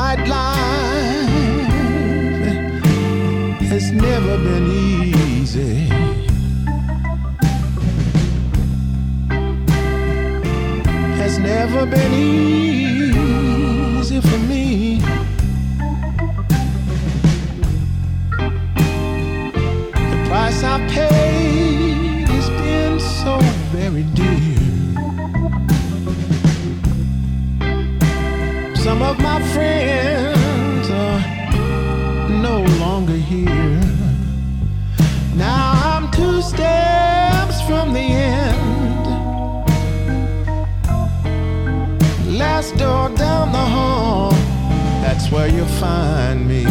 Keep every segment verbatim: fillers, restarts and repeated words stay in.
nightlife has never been easy. Has never been easy for me. The price I paid has been so very dear. Some of my friends are no longer here. Now I'm two steps from the end. Last door down the hall, that's where you'll find me.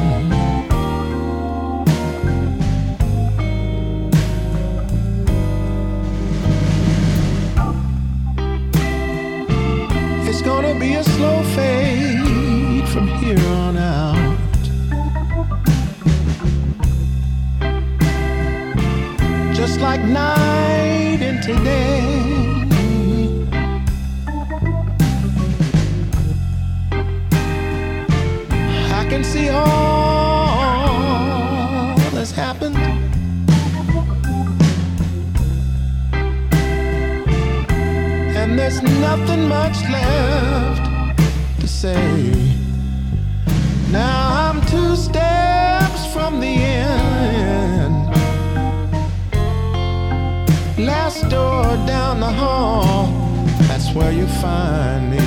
It's gonna be a slow fade from here on out. Just like night into day. I can see all that's happened. And there's nothing much left to say. Now I'm two steps from the end. Last door down the hall, that's where you find me.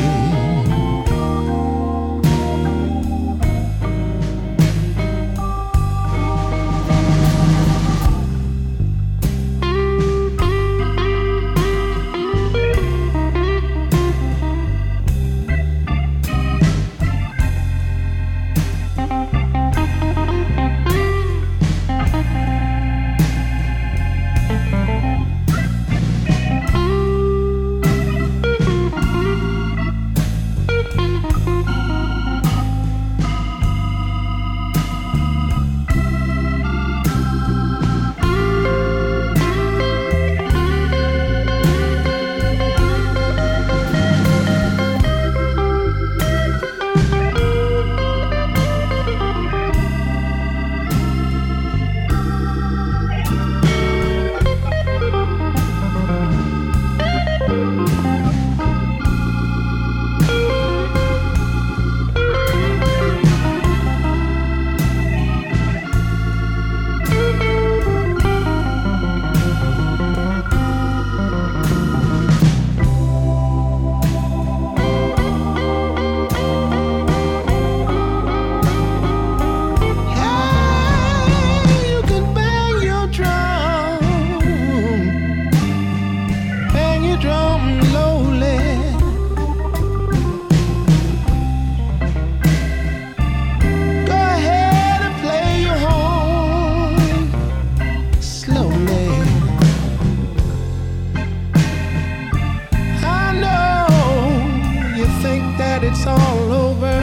It's all over,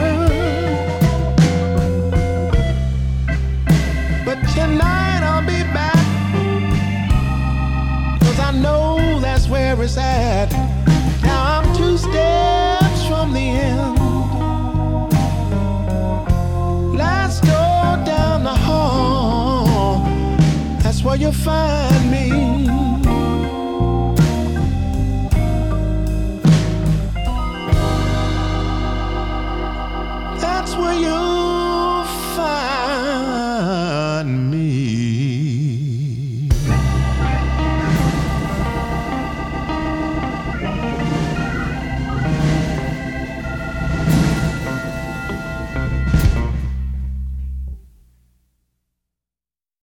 but tonight I'll be back, 'cause I know that's where it's at. Now I'm two steps from the end. Last door down the hall, that's where you'll find me. That's where you